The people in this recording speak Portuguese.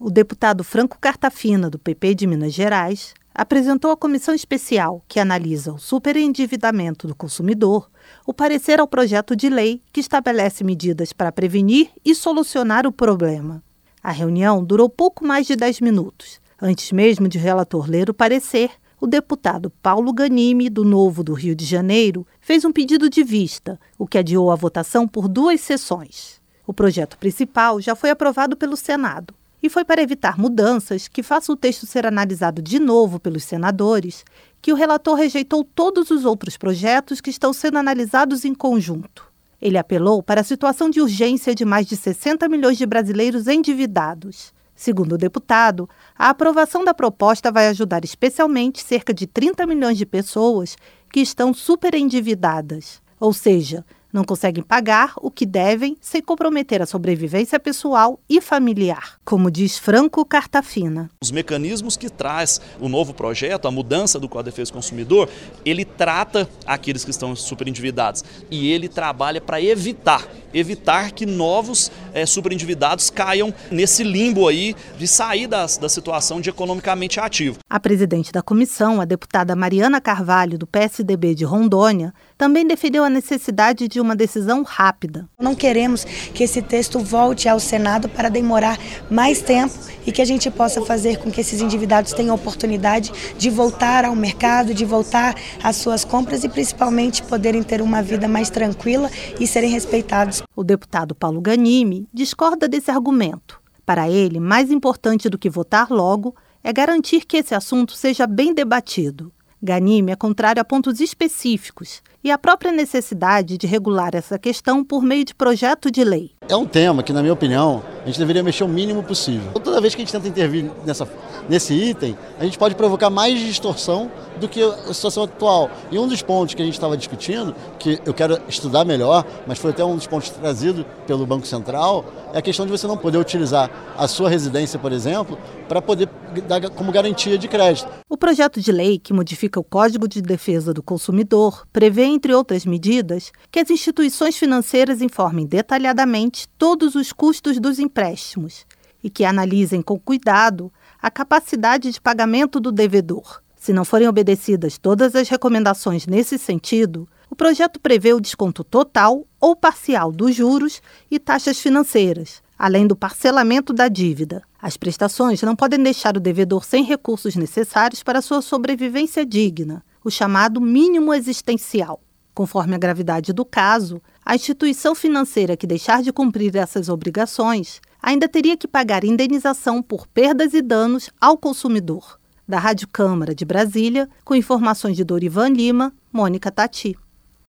o deputado Franco Cartafina, do PP de Minas Gerais, apresentou à comissão especial que analisa o superendividamento do consumidor o parecer ao projeto de lei que estabelece medidas para prevenir e solucionar o problema. A reunião durou pouco mais de 10 minutos. Antes mesmo de o relator ler o parecer, o deputado Paulo Ganimi, do Novo do Rio de Janeiro, fez um pedido de vista, o que adiou a votação por 2 sessões. O projeto principal já foi aprovado pelo Senado e foi para evitar mudanças que façam o texto ser analisado de novo pelos senadores, que o relator rejeitou todos os outros projetos que estão sendo analisados em conjunto. Ele apelou para a situação de urgência de mais de 60 milhões de brasileiros endividados. Segundo o deputado, a aprovação da proposta vai ajudar especialmente cerca de 30 milhões de pessoas que estão superendividadas, ou seja, não conseguem pagar o que devem sem comprometer a sobrevivência pessoal e familiar, como diz Franco Cartafina. Os mecanismos que traz o novo projeto, a mudança do Código de Defesa do Consumidor, ele trata aqueles que estão superendividados e ele trabalha para evitar que novos superendividados caiam nesse limbo aí de sair da situação de economicamente ativo. A presidente da comissão, a deputada Mariana Carvalho, do PSDB de Rondônia, também defendeu a necessidade de uma decisão rápida. Não queremos que esse texto volte ao Senado para demorar mais tempo e que a gente possa fazer com que esses endividados tenham a oportunidade de voltar ao mercado, de voltar às suas compras e principalmente poderem ter uma vida mais tranquila e serem respeitados. O deputado Paulo Ganimi discorda desse argumento. Para ele, mais importante do que votar logo é garantir que esse assunto seja bem debatido. Ganimi é contrário a pontos específicos e à própria necessidade de regular essa questão por meio de projeto de lei. É um tema que, na minha opinião, a gente deveria mexer o mínimo possível. Toda vez que a gente tenta intervir nesse item, a gente pode provocar mais distorção do que a situação atual. E um dos pontos que a gente estava discutindo, que eu quero estudar melhor, mas foi até um dos pontos trazido pelo Banco Central, é a questão de você não poder utilizar a sua residência, por exemplo, para poder dar como garantia de crédito. O projeto de lei que modifica o Código de Defesa do Consumidor prevê, entre outras medidas, que as instituições financeiras informem detalhadamente todos os custos dos empréstimos e que analisem com cuidado a capacidade de pagamento do devedor. Se não forem obedecidas todas as recomendações nesse sentido, o projeto prevê o desconto total ou parcial dos juros e taxas financeiras, além do parcelamento da dívida. As prestações não podem deixar o devedor sem recursos necessários para sua sobrevivência digna, o chamado mínimo existencial. Conforme a gravidade do caso, a instituição financeira que deixar de cumprir essas obrigações ainda teria que pagar indenização por perdas e danos ao consumidor. Da Rádio Câmara de Brasília, com informações de Dorivan Lima, Mônica Tati.